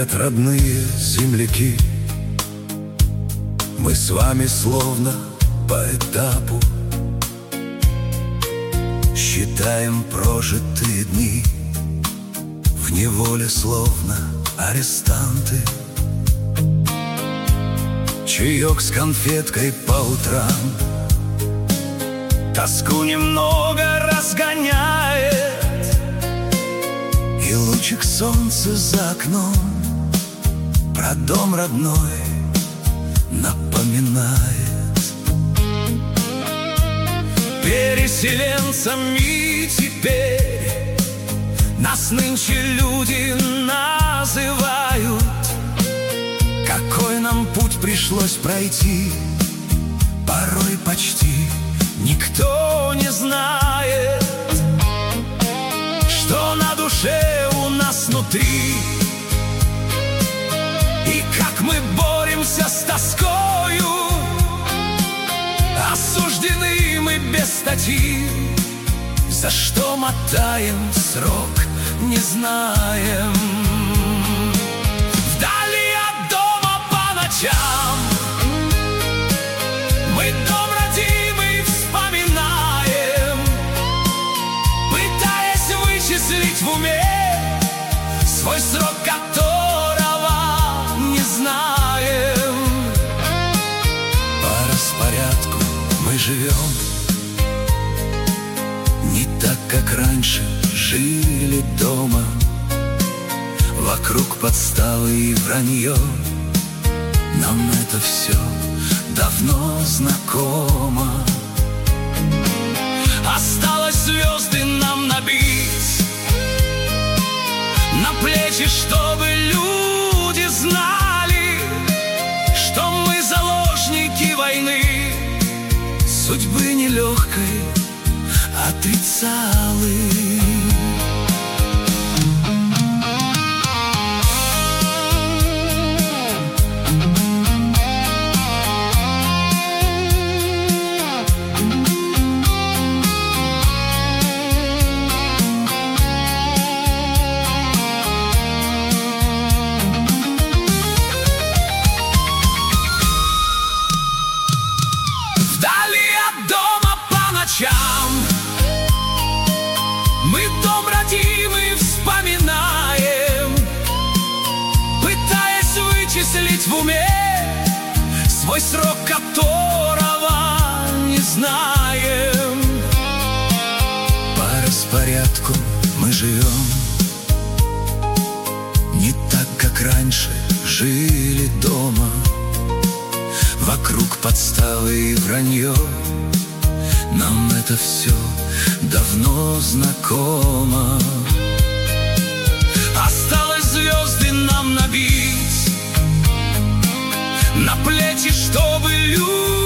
Привет, родные земляки. Мы с вами словно по этапу считаем прожитые дни, в неволе словно арестанты. Чаек с конфеткой по утрам тоску немного разгоняет, и лучик солнца за окном про дом родной напоминает. Переселенцами теперь нас нынче люди называют. Какой нам путь пришлось пройти, порой почти никто не знает, что на душе у нас внутри, и как мы боремся с тоскою. Осуждены мы без статьи, за что мотаем срок, не знаем. Вдали от дома по ночам мы дом родимый вспоминаем, пытаясь вычислить в уме свой срок, которого не знаем. По распорядку мы живем не так, как раньше жили дома. Вокруг подставы и вранье, нам это все давно знакомо. Осталось звезды нам набить на плечи, чтобы люди знали, что мы заложники войны, судьбы нелегкой отрицалы. Мы дом родимый вспоминаем, пытаясь вычислить в уме свой срок, которого не знаем. По распорядку мы живем не так, как раньше жили дома. Вокруг подставы и вранье, нам это все давно знакомо. Осталось звезды нам набить на плечи, чтобы люди